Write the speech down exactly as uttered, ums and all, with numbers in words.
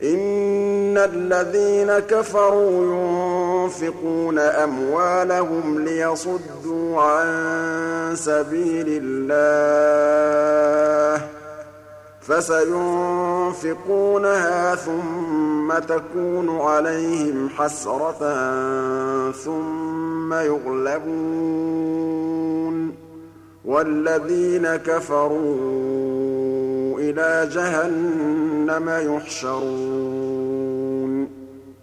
إِنَّ الَّذِينَ كَفَرُوا يُنفِقُونَ أَمْوَالَهُمْ لِيَصُدُّوا عَن سَبِيلِ اللَّهِ فَسَيُنفِقُونَهَا ثُمَّ تَكُونُ عَلَيْهِمْ حَسْرَةً ثُمَّ يُغْلَبُونَ وَالَّذِينَ كَفَرُوا إِلَىٰ جَهَنَّمَ يُحْشَرُونَ